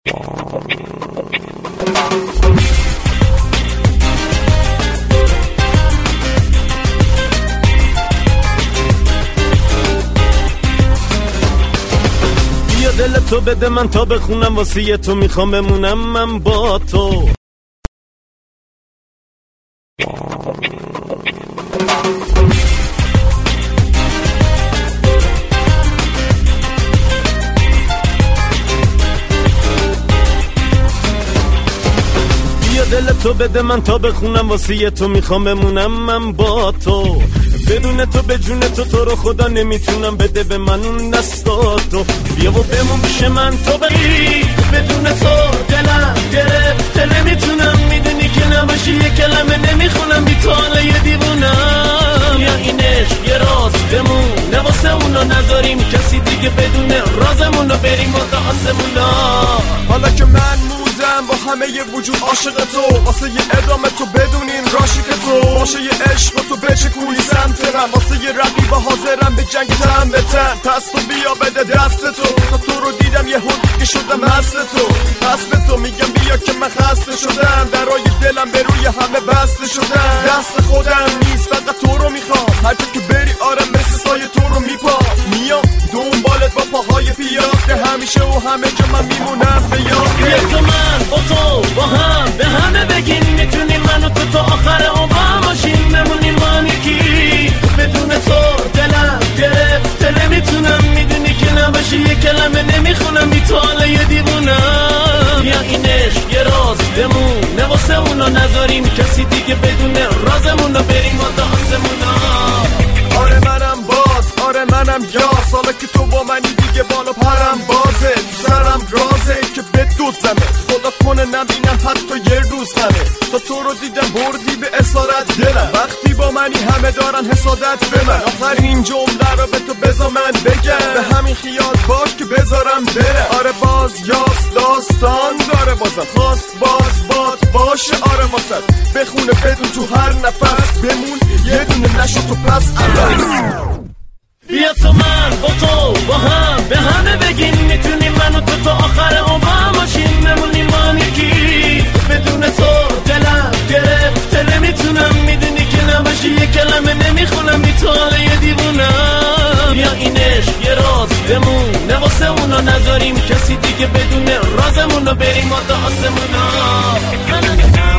بیا دل تو بده من تا بخونم واسه تو میخوام بمونم من با تو. بیا دل تو بده من تا بخونم واسه تو میخوام بمونم من با تو. بدون تو به جون تو رو خدا نمیتونم، بده به من اون دستاتو. بیا و بمون پیش من تو بگی، بدون تو دلم گرفته نمیتونم. میدونی که نباشی یه کلمه نمیخونم، بی تو حالا یه دیوونم. یا این عشق یه راز بمونه واسه اونا، نذاریم کسی دیگه بدونه رازمونو، بریم تا آسمونا. حالا که من موندم با همه ی وجود عاشق تو، واسه یه ادامه تو بدونین راشق تو باشه، یه عشق تو بچکونی سمت من، واسه یه رقیب حاضرم به جنگ تن به تن. پس تو بیا بده دست تو، تا تو رو دیدم یه هون که شدم مست تو. پس به تو میگم بیا که من خسته شدم، درای دلم به روی همه بسته شدم. دست خودم نیست فقط تو رو میخوام، هر جا که بری آره مثل سایه تو رو میپام. میام دنبالت با پاهای پیاده، همیشه و همه جا من میمونم به یاد. بیا تو من با تو با هم به همه بگین، میتونیم من و تو تا آخر عمر باشیم، بمونیم با هم یکی. بدون تو دلم گرفته نمیتونم، میدونی که نباشی یه کلمه نمیخونم، بی تو حالا یه دیوونم. بیا این عشق یه راز بمونه واسه اونا، نذاریم کسی دیگه بدونه رازمونو، بریم تا آسمونا. آره منم باز، آره منم یاس، حالا که تو با منی دیگه بالا پرم بازه. سرم رازه که بدوزمه، خدا کنه نبینم حتی یه روز همه. تا تو رو دیدم بردی به اسارت دلم، وقتی با منی همه دارن حسادت به من. آخرین جمله رو به تو بذار من بگم، به همین خیال باش که بذارم برم. آره باز یاس داستان داره بازم، خواست باز باد باشه آره واسد، بخونه بدون تو هر نفس بمون یه دونه نشو تو پس بیا تو من با تو با هم به همه بگین، میتونیم من و تو تا آخر عمر باشیم، بمونیم با هم یکی. بدون تو دلم گرفته نمیتونم، میدونی که نباشی یه کلمه نمیخونم، بی تو حالا یه دیوونم. بیا این عشق یه راز بمونه واسه اونا، نذاریم کسی دیگه بدونه رازمونو، بریم تا آسمونا.